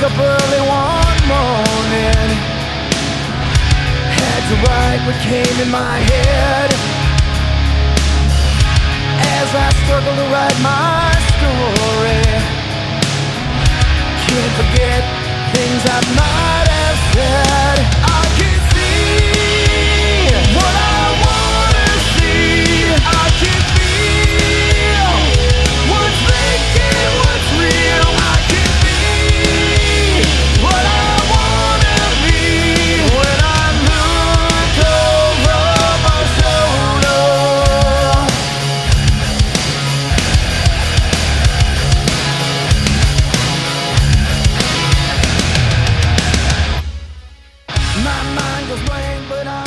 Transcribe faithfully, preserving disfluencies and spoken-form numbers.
up early one morning, had to write what came in my head as I struggle to write my story. Can't forget things I might have said. I can see what I wanna see. I can feel what's fake and what's real. I can be what I wanna be when I look over my shoulder. My mind goes blank, but I